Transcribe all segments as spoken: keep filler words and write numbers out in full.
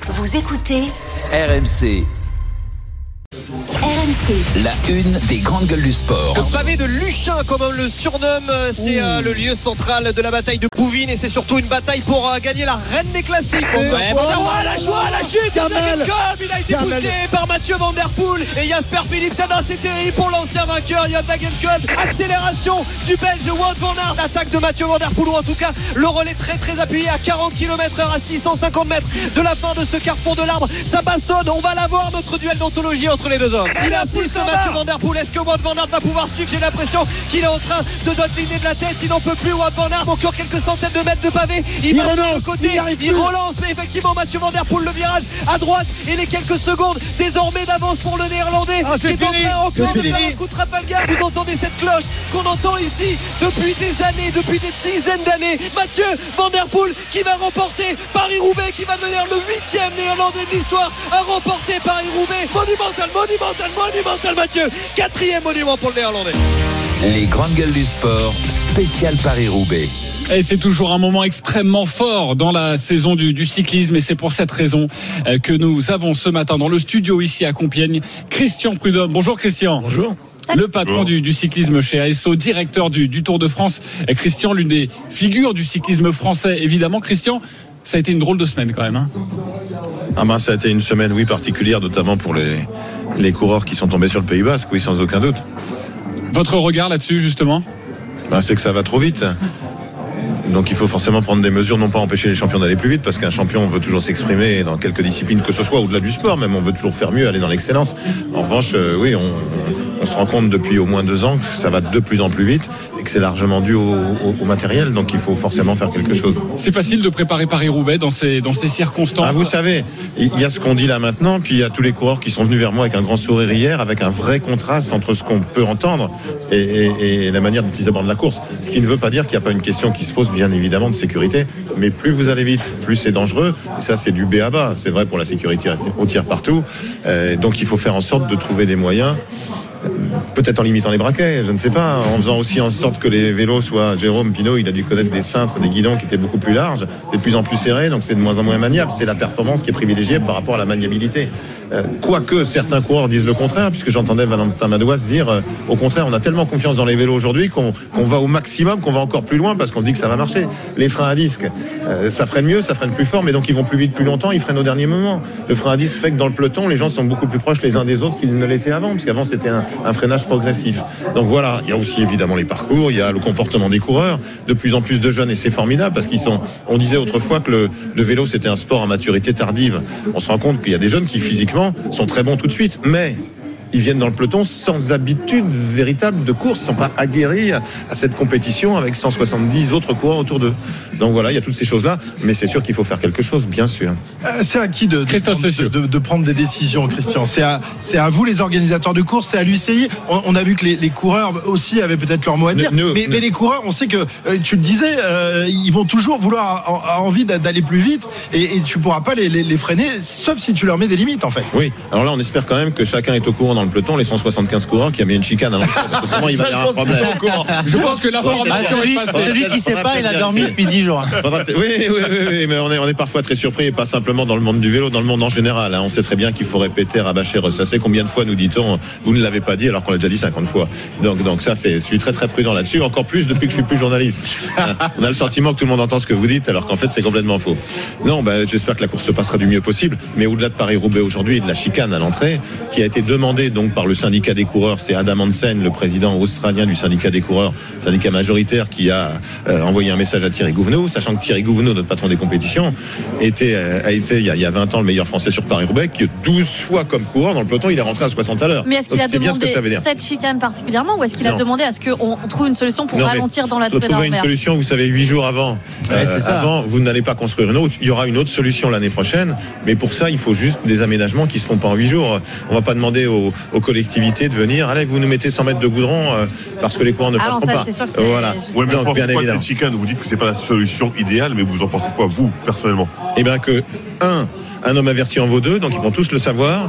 Vous écoutez R M C. R M C. La une des grandes gueules du sport. Le pavé de Luchin, comme on le surnomme, c'est euh, le lieu central de la bataille de Bouvines et c'est surtout une bataille pour euh, gagner la reine des classiques. Et Ouais, oh, oh, la joie, la chute, Kamel. il a été Kamel. poussé par Mathieu Van Der Poel et Jasper Philipsen. Ah, c'est terrible pour l'ancien vainqueur Jan Dagenkolb. Accélération du Belge Wout van Aert. L'attaque de Mathieu Van Der Poel, ou en tout cas le relais très très appuyé à quarante kilomètres heure à six cent cinquante mètres de la fin de ce carrefour de l'arbre. Ça bastonne, on va l'avoir, notre duel d'anthologie entre les deux hommes. Il insiste, Mathieu Van Der Poel. Est-ce que Wout van Aert va pouvoir suivre? J'ai l'impression qu'il est en train de doteliner de la tête. Il n'en peut plus, Wout van Aert. Encore quelques centaines de mètres de pavé. Il, Il va relance, sur le côté, il y arrive il plus. relance, mais effectivement Mathieu Van Der Poel, le virage à droite et les quelques secondes désormais d'avance pour le Néerlandais Ah, c'est qui est fini, en train encore c'est de fini. faire un coup de Trafalgar. Vous entendez cette cloche qu'on entend ici depuis des années, depuis des dizaines d'années. Mathieu Van Der Poel qui va remporter Paris-Roubaix, qui va devenir le huitième Néerlandais de l'histoire à remporter Paris-Roubaix. Monumental, monumental, monumental Mathieu. Quatrième monument pour le Néerlandais. Les grandes gueules du sport, spécial Paris-Roubaix. Et c'est toujours un moment extrêmement fort dans la saison du, du cyclisme et c'est pour cette raison euh, que nous avons ce matin dans le studio ici à Compiègne Christian Prudhomme. Bonjour Christian. Bonjour. Le patron du, du cyclisme chez A S O, directeur du, du Tour de France. Et Christian, l'une des figures du cyclisme français, évidemment. Christian, ça a été une drôle de semaine quand même. Hein. Ah ben, ça a été une semaine, oui, particulière, notamment pour les, les coureurs qui sont tombés sur le Pays Basque, oui, sans aucun doute. Votre regard là-dessus, justement? Ben, c'est que ça va trop vite. Donc il faut forcément prendre des mesures, non pas empêcher les champions d'aller plus vite, parce qu'un champion veut toujours s'exprimer dans quelques disciplines, que ce soit au-delà du sport, même on veut toujours faire mieux, aller dans l'excellence. En revanche, euh, oui, on, on se rend compte depuis au moins deux ans que ça va de plus en plus vite et que c'est largement dû au, au, au matériel, donc il faut forcément faire quelque chose. C'est facile de préparer Paris-Roubaix dans ces, dans ces circonstances. Ah, vous savez, il y a ce qu'on dit là maintenant, puis il y a tous les coureurs qui sont venus vers moi avec un grand sourire hier, avec un vrai contraste entre ce qu'on peut entendre et, et, et la manière dont ils abordent la course. Ce qui ne veut pas dire qu'il n'y a pas une question qui se pose, bien évidemment, de sécurité, mais plus vous allez vite, plus c'est dangereux. Et ça, c'est du B A B A. C'est vrai pour la sécurité routière partout. Euh, donc il faut faire en sorte de trouver des moyens. Peut-être en limitant les braquets, je ne sais pas, en faisant aussi en sorte que les vélos soient... Jérôme Pinault, il a dû connaître des cintres, des guidons qui étaient beaucoup plus larges, de plus en plus serrés, donc c'est de moins en moins maniable. C'est la performance qui est privilégiée par rapport à la maniabilité. Euh, quoique certains coureurs disent le contraire, puisque j'entendais Valentin Madouas dire euh, au contraire, on a tellement confiance dans les vélos aujourd'hui qu'on, qu'on va au maximum, qu'on va encore plus loin parce qu'on dit que ça va marcher. Les freins à disque, euh, ça freine mieux, ça freine plus fort, mais donc ils vont plus vite plus longtemps, ils freinent au dernier moment. Le frein à disque fait que dans le peloton, les gens sont beaucoup plus proches les uns des autres qu'ils ne l'étaient avant, parce qu'avant c'était un, un freinage progressif. Donc voilà, il y a aussi évidemment les parcours, il y a le comportement des coureurs, de plus en plus de jeunes, et c'est formidable parce qu'ils sont, on disait autrefois que le, le vélo c'était un sport à maturité tardive. On se rend compte qu'il y a des jeunes qui physiquement sont très bons tout de suite, mais ils viennent dans le peloton sans habitude véritable de course, sans pas aguerris à cette compétition avec cent soixante-dix autres coureurs autour d'eux. Donc voilà, il y a toutes ces choses-là, mais c'est sûr qu'il faut faire quelque chose, bien sûr. Euh, c'est à qui de, de, Christophe prendre, Cessieux. de, de, de prendre des décisions, Christian? C'est à, c'est à vous, les organisateurs de course, c'est à l'U C I. On, on a vu que les, les coureurs aussi avaient peut-être leur mot à dire, Ne- ne- mais, ne- mais les coureurs, on sait que, euh, tu le disais, euh, ils vont toujours vouloir avoir envie d'a- d'aller plus vite, et, et tu pourras pas les, les, les freiner, sauf si tu leur mets des limites, en fait. Oui, alors là on espère quand même que chacun est au courant dans le peloton, les cent soixante-quinze coureurs, qu'il y a bien une chicane à l'entrée. Parce que autrement, il va y avoir un problème. Je pense que l'information est passée. Celui qui sait pas, il a dormi depuis dix jours. Oui, oui, oui, oui, mais on est, on est parfois très surpris, et pas simplement dans le monde du vélo, dans le monde en général. Hein. On sait très bien qu'il faut répéter, rabâcher, ressasser. Combien de fois nous dit-on, vous ne l'avez pas dit alors qu'on l'a déjà dit cinquante fois. Donc, donc ça, c'est, je suis très très prudent là-dessus. Encore plus depuis que je suis plus journaliste. Hein. On a le sentiment que tout le monde entend ce que vous dites, alors qu'en fait c'est complètement faux. Non, ben, j'espère que la course se passera du mieux possible. Mais au-delà de Paris-Roubaix aujourd'hui et de la chicane à l'entrée, qui a été demandée donc par le syndicat des coureurs, c'est Adam Hansen, le président australien du syndicat des coureurs, syndicat majoritaire, qui a euh, envoyé un message à Thierry Gouvenaud, sachant que Thierry Gouvenaud, notre patron des compétitions, était, euh, a été il y, a, il y a vingt ans le meilleur français sur Paris-Roubaix, que douze fois comme coureur dans le peloton, il est rentré à soixante à l'heure. Mais est-ce qu'il Donc, a c'est bien ce que ça veut demandé dire. cette chicane particulièrement, ou est-ce qu'il a Non. demandé à ce qu'on trouve une solution pour Non, mais ralentir dans la faut trouver une solution, vous savez, huit jours avant. Ouais, c'est ça. Avant, vous n'allez pas construire une autre. Il y aura une autre solution l'année prochaine. Mais pour ça, il faut juste des aménagements qui se font pas en huit jours. On va pas demander aux, aux collectivités de venir. Allez, vous nous mettez cent mètres de goudron euh, parce que les coureurs ne Ah non, passeront ça, pas. c'est sûr que c'est Voilà. juste- Ouais, mais Donc, pensez bien quoi de évidemment. cette chicane? Vous dites que c'est pas la solution idéale, mais vous en pensez quoi, vous, personnellement? Eh bien que, un, un homme averti en vaut deux, donc ils vont tous le savoir.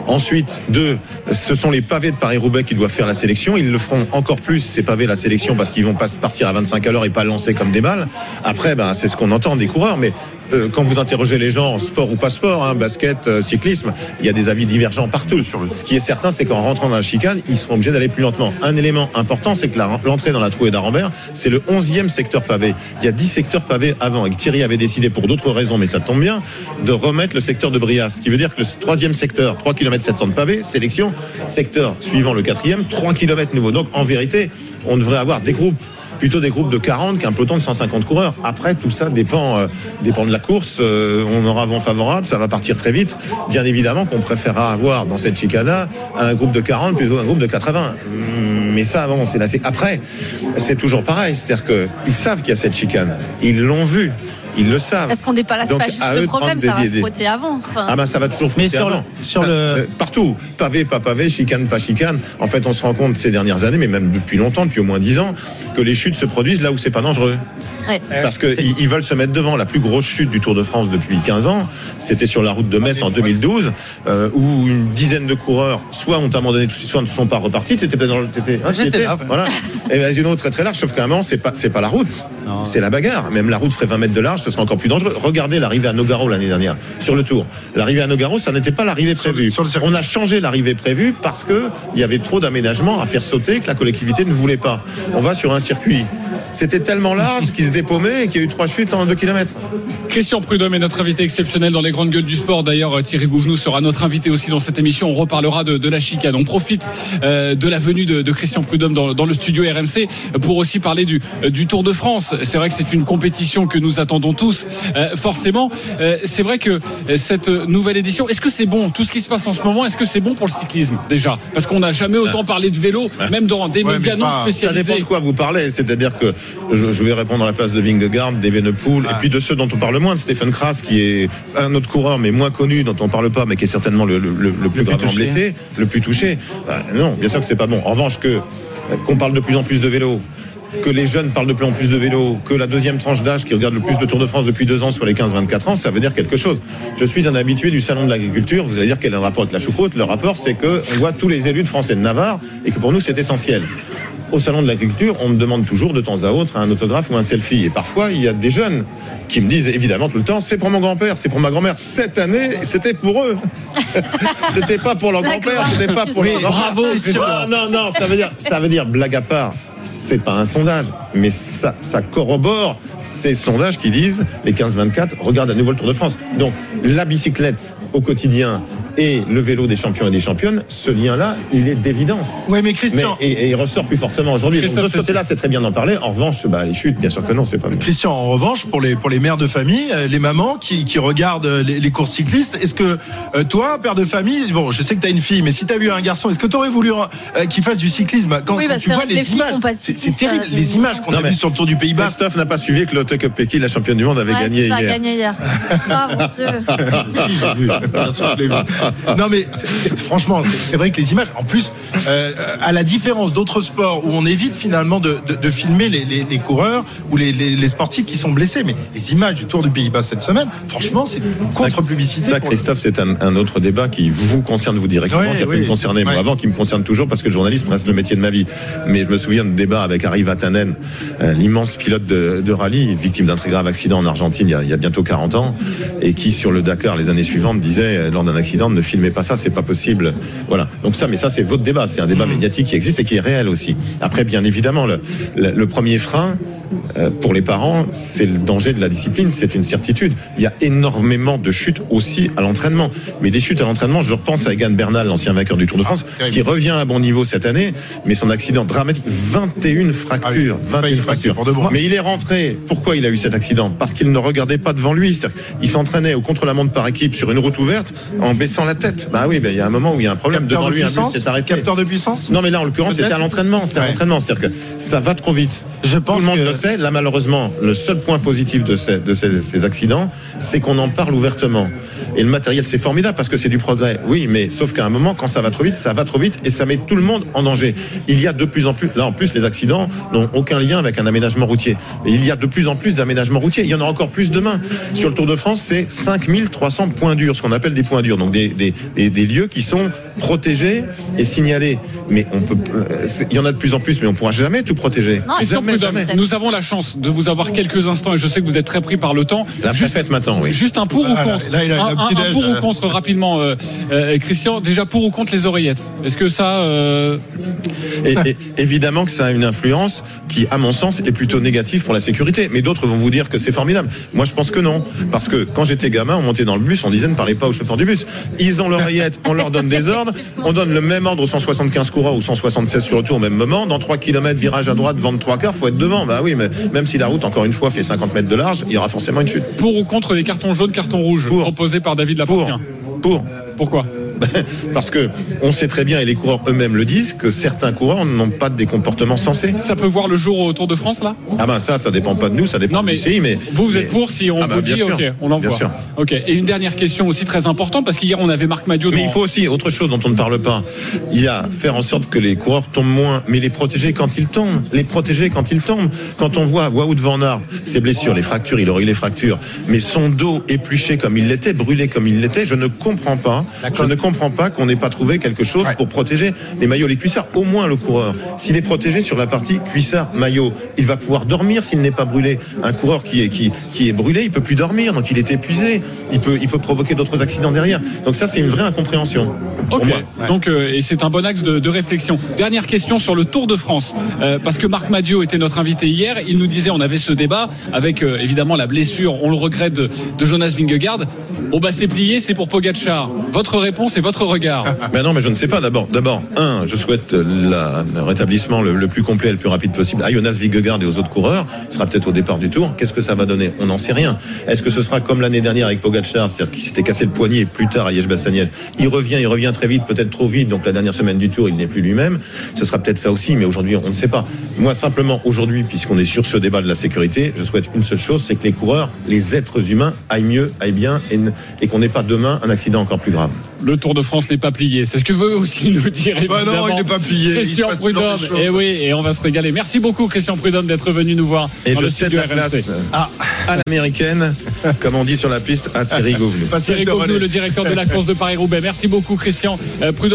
Ensuite, deux, ce sont les pavés de Paris-Roubaix qui doivent faire la sélection. Ils le feront encore plus, ces pavés, la sélection, parce qu'ils vont pas partir à vingt-cinq à l'heure et pas lancer comme des balles. Après, ben, c'est ce qu'on entend des coureurs, mais euh, quand vous interrogez les gens, sport ou pas sport, hein, basket, euh, cyclisme, il y a des avis divergents partout. Ce qui est certain, c'est qu'en rentrant dans la chicane, ils seront obligés d'aller plus lentement. Un élément important, c'est que la, l'entrée dans la trouée d'Arambert, c'est le onzième secteur pavé. Il y a dix secteurs pavés avant, et que Thierry avait décidé pour d'autres raisons, mais ça tombe bien, de remettre le secteur de Brias, ce qui veut dire que le troisième secteur, trois kilomètres sept cents de pavés, sélection, secteur suivant le quatrième, trois kilomètres nouveaux. Donc en vérité, on devrait avoir des groupes, plutôt des groupes de quarante qu'un peloton de cent cinquante coureurs. Après, tout ça dépend, euh, dépend de la course. Euh, on aura vent favorable, ça va partir très vite. Bien évidemment qu'on préférera avoir dans cette chicane un groupe de quarante plutôt qu'un groupe de quatre-vingts. Mais ça, bon, c'est lassé. Après, c'est toujours pareil. C'est-à-dire qu'ils savent qu'il y a cette chicane. Ils l'ont vu. Ils le savent. Est-ce qu'on dépasse pas juste le problème, ça va frotter avant. Enfin... Ah ben ça va toujours frotter Mais sur avant. Le, sur ça, le... euh, partout, pavé, pas pavé, chicane, pas chicane. En fait, on se rend compte ces dernières années, mais même depuis longtemps, depuis au moins dix ans, que les chutes se produisent là où c'est pas dangereux. Ouais. Parce qu'ils ils veulent se mettre devant. La plus grosse chute du Tour de France depuis quinze ans, c'était sur la route de Metz en deux mille douze, euh, où une dizaine de coureurs, soit ont abandonné tout de suite, soit ne sont pas repartis. T'étais peut-être dans le. T'étais, hein, J'étais t'étais, là. voilà. Et ben, une autre très très large, sauf qu'à un moment, c'est pas, c'est pas la route, non. C'est la bagarre. Même la route ferait vingt mètres de large, ce serait encore plus dangereux. Regardez l'arrivée à Nogaro l'année dernière, sur le Tour. L'arrivée à Nogaro, ça n'était pas l'arrivée prévue. Sur, sur On a changé l'arrivée prévue parce que il y avait trop d'aménagements à faire sauter que la collectivité ne voulait pas. On va sur un circuit. C'était tellement large qu'ils étaient paumés et qu'il y a eu trois chutes en deux kilomètres. Christian Prudhomme est notre invité exceptionnel dans les grandes gueules du sport. D'ailleurs, Thierry Gouvenou sera notre invité aussi dans cette émission. On reparlera de, de la chicane. On profite euh, de la venue de, de Christian Prudhomme dans, dans le studio R M C pour aussi parler du, du Tour de France. C'est vrai que c'est une compétition que nous attendons tous. Euh, forcément, euh, c'est vrai que cette nouvelle édition, est-ce que c'est bon, tout ce qui se passe en ce moment, est-ce que c'est bon pour le cyclisme déjà? Parce qu'on n'a jamais autant parlé de vélo, même dans des ouais, médias non spécialisés. Ça dépend de quoi vous parlez. C'est-à-dire que je, je vais répondre à la place de Vingegaard, d'Evenepoel, ah. et puis de ceux dont on parle moins, de Stefan Kras, qui est un autre coureur, mais moins connu, dont on parle pas, mais qui est certainement le, le, le, le plus le gravement plus blessé, le plus touché. Bah, non, bien sûr que c'est pas bon. En revanche, que qu'on parle de plus en plus de vélo, que les jeunes parlent de plus en plus de vélo, que la deuxième tranche d'âge qui regarde le plus le Tour de France depuis deux ans sur les quinze vingt-quatre ans, ça veut dire quelque chose. Je suis un habitué du salon de l'agriculture. Vous allez dire quel est le rapport avec la choucroute? Le rapport, c'est qu'on voit tous les élus de France et de Navarre et que pour nous, c'est essentiel. Au salon de l'agriculture, on me demande toujours de temps à autre un autographe ou un selfie. Et parfois, il y a des jeunes qui me disent évidemment tout le temps, c'est pour mon grand-père, c'est pour ma grand-mère. Cette année, c'était pour eux. C'était pas pour leur grand-père, c'était pas pour leur grand-père. Bravo. Non, non, non, ça veut dire, ça veut dire blague à part. C'est pas un sondage, mais ça, ça corrobore ces sondages qui disent les quinze vingt-quatre, regarde à nouveau le Tour de France. Donc la bicyclette au quotidien et le vélo des champions et des championnes, ce lien-là, il est d'évidence. Oui, mais Christian. Mais, et, et il ressort plus fortement aujourd'hui. Donc, de ce côté-là, c'est très bien d'en parler. En revanche, bah, les chutes, bien sûr que non, c'est pas bien. Christian, en revanche, pour les, pour les mères de famille, les mamans qui, qui regardent les, les courses cyclistes, est-ce que euh, toi, père de famille, bon, je sais que tu as une fille, mais si tu as eu un garçon, est-ce que tu aurais voulu euh, qu'il fasse du cyclisme? Quand, oui, bah, quand tu vois les, les images, c'est, c'est terrible, ça, les images qu'on non, a vues sur le Tour du Pays Basque. Christophe n'a pas suivi que Lotte Kopecky, la championne du monde, avait ouais, gagné, ça, hier. gagné hier. Ah, mon Dieu. Non, mais c'est, franchement, c'est, c'est vrai que les images, en plus, euh, à la différence d'autres sports où on évite finalement de, de, de filmer les, les, les coureurs ou les, les, les sportifs qui sont blessés, mais les images du Tour du Pays Basque cette semaine, franchement, c'est une contre-publicité. Ça, Christophe, c'est un, un autre débat qui vous concerne vous directement, ouais, qui a oui, pu me concerner moi ouais. avant, qui me concerne toujours parce que le journalisme reste le métier de ma vie. Mais je me souviens de débat avec Harry Vatanen, euh, l'immense pilote de, de rallye, victime d'un très grave accident en Argentine il y, a, il y a bientôt quarante ans, et qui sur le Dakar les années suivantes disait lors d'un accident, ne filmez pas ça, c'est pas possible. Voilà. Donc ça, mais ça c'est votre débat, c'est un débat médiatique qui existe et qui est réel aussi. Après, bien évidemment, le, le, le premier frein euh, pour les parents, c'est le danger de la discipline, c'est une certitude. Il y a énormément de chutes aussi à l'entraînement, mais des chutes à l'entraînement. Je repense à Egan Bernal, l'ancien vainqueur du Tour de France, ah, qui revient à bon niveau cette année, mais son accident dramatique, vingt et une fractures, ah, vingt et une fractures. Mais il est rentré. Pourquoi il a eu cet accident? Parce qu'il ne regardait pas devant lui. Il s'entraînait au contre-la-montre par équipe sur une route ouverte en baissant la tête. Bah oui, bah, il y a un moment où il y a un problème. Capteur devant de lui, puissance, un bus s'est arrêté. Capteur de puissance? Non, mais là, en l'occurrence, Peut-être. c'était à l'entraînement. C'était ouais. à l'entraînement. C'est-à-dire que ça va trop vite. Je pense Tout le monde que... le sait. Là, malheureusement, le seul point positif de ces, de ces, ces accidents, c'est qu'on en parle ouvertement. Et le matériel, c'est formidable parce que c'est du progrès. Oui, mais sauf qu'à un moment, quand ça va trop vite, ça va trop vite et ça met tout le monde en danger. Il y a de plus en plus, là en plus, les accidents n'ont aucun lien avec un aménagement routier. Et il y a de plus en plus d'aménagements routiers. Il y en aura encore plus demain. Sur le Tour de France, c'est cinq mille trois cents points durs, ce qu'on appelle des points durs. Donc des, des, des, des lieux qui sont protégés et signalés. Mais on peut, il y en a de plus en plus, mais on ne pourra jamais tout protéger. Non, jamais, jamais. Nous avons la chance de vous avoir quelques instants et je sais que vous êtes très pris par le temps. La juste, fête maintenant, oui. Juste un pour ou Ah, contre. là, il a- il a un, un un- petit un déj, pour là. ou contre rapidement, euh, euh, Christian. Déjà pour ou contre les oreillettes. Est-ce que ça euh... Et, et évidemment que ça a une influence qui, à mon sens, est plutôt négative pour la sécurité. Mais d'autres vont vous dire que c'est formidable. Moi, je pense que non. Parce que quand j'étais gamin, on montait dans le bus, on disait ne parlez pas aux chauffeurs du bus. Ils ont l'oreillette, on leur donne des ordres. On donne le même ordre aux cent soixante-quinze coureurs ou cent soixante-seize sur le tour au même moment. Dans trois kilomètres, virage à droite, vent de trois quarts, faut être devant. Bah oui, mais même si la route, encore une fois, fait cinquante mètres de large, il y aura forcément une chute. Pour ou contre les cartons jaunes, cartons rouges Pour. proposés par David Pour. Laportien. Pour. Pourquoi? Parce que on sait très bien, et les coureurs eux-mêmes le disent, que certains coureurs n'ont pas des comportements sensés. Ça peut voir le jour au Tour de France là? Ah ben ça, ça dépend pas de nous, ça dépend Non mais, du C I, mais vous vous êtes mais- pour si on Ah bah, vous bien dit sûr. ok, on l'envoie. Bien sûr. Ok. Et une dernière question aussi très importante parce qu'hier on avait Marc Madiot. Mais dans- il faut aussi autre chose dont on ne parle pas. Il y a faire en sorte que les coureurs tombent moins, mais les protéger quand ils tombent. Les protéger quand ils tombent. Quand on voit Wout van Aert, ses blessures, les fractures, il aurait eu les fractures, mais son dos épluché comme il l'était, brûlé comme il l'était, je ne comprends pas. Je ne comprends pas qu'on n'ait pas trouvé quelque chose Ouais. pour protéger les maillots, les cuissards. Au moins le coureur, s'il est protégé sur la partie cuissard maillot, il va pouvoir dormir s'il n'est pas brûlé. Un coureur qui est qui qui est brûlé, il peut plus dormir, donc il est épuisé. Il peut il peut provoquer d'autres accidents derrière. Donc ça, c'est une vraie incompréhension. Pour Ok, moi. donc euh, et c'est un bon axe de, de réflexion. Dernière question sur le Tour de France, euh, parce que Marc Madiot était notre invité hier. Il nous disait, on avait ce débat avec euh, évidemment la blessure, on le regrette, de, de Jonas Vingegaard. Bon bah c'est plié, c'est pour Pogačar. Votre réponse et votre regard. Ben non, mais je ne sais pas. D'abord, d'abord, un, je souhaite la, le rétablissement le, le plus complet et le plus rapide possible à Jonas Vingegaard et aux autres coureurs. Ce sera peut-être au départ du Tour. Qu'est-ce que ça va donner? On n'en sait rien. Est-ce que ce sera comme l'année dernière avec Pogačar, c'est-à-dire qu'il s'était cassé le poignet et plus tard à Liège-Bastogne, il revient, il revient très vite, peut-être trop vite. Donc la dernière semaine du Tour, il n'est plus lui-même. Ce sera peut-être ça aussi, mais aujourd'hui, on ne sait pas. Moi, simplement aujourd'hui, puisqu'on est sur ce débat de la sécurité, je souhaite une seule chose, c'est que les coureurs, les êtres humains, aillent mieux, aillent bien, et, et qu'on n'ait pas demain un accident encore plus grave. Le Tour de France n'est pas plié. C'est ce que veut aussi nous dire Bah non, évidemment il n'est pas plié. Il Christian se passe toujours Prudhomme. des choses. Et oui, et on va se régaler. Merci beaucoup Christian Prudhomme d'être venu nous voir Et dans je le cède studio la R M C. place à l'américaine, comme on dit sur la piste, à Thierry Gauvenou. Passez Thierry le relais. Gauvenou, le directeur de la course de Paris-Roubaix. Merci beaucoup Christian euh, Prudhomme.